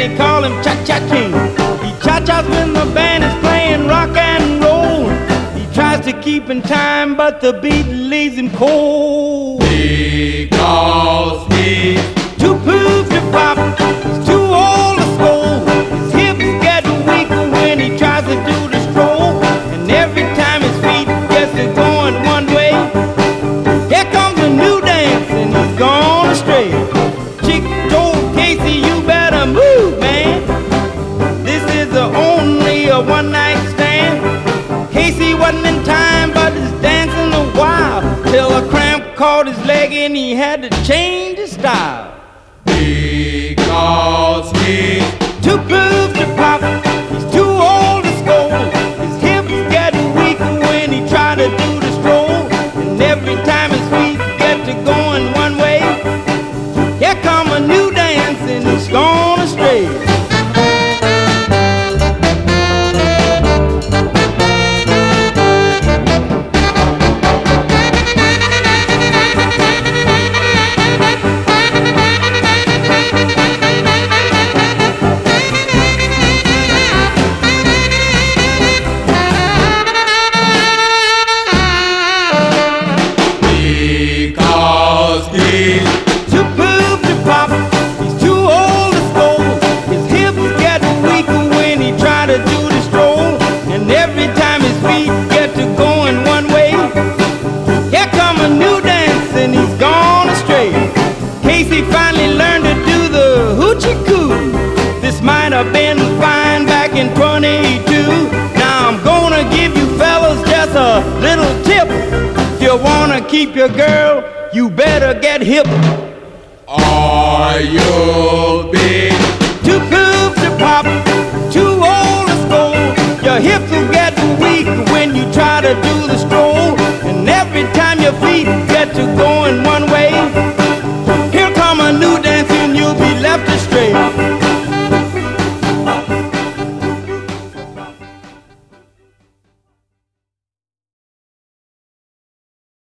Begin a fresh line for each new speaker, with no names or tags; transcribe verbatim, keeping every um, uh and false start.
they call him Cha-Cha King. He cha-chas when the band is playing rock and roll. He tries to keep in time, but the beat leaves him cold.
Because he's
too poop to pop, he's too old to scold. His hips get weaker when he tries to do the stroll. And every time his feet gets to going one way, here comes a new dance and he's gone astray. Chick told Casey, you better move, man. This is a only a one night stand. Casey wasn't in time, but he's dancing a while, till a cramp caught his leg and he had to change his style.
Because he's
too groove to pop, he's too old to scold. His hips get weaker when he try to do the stroll. And every time his feet get to going one way, here come a new dance and he's gone astray.
Because he's
too groove to pop, he's too old to scold. His hips get weaker when he try to do the stroll. And every time his feet get to going one way, here come a new dance and he's gone astray. Casey finally learned to do the hoochie coo. This might have been fine back in twenty-two. Now I'm gonna give you fellas just a little tip. If you wanna keep your girl, you better get hip.
or you'll be
too groove to pop, too old to scold. Your hips will get weak when you try to do the stroll. And every time your feet get to going one way, here come a new dance and you'll be left astray.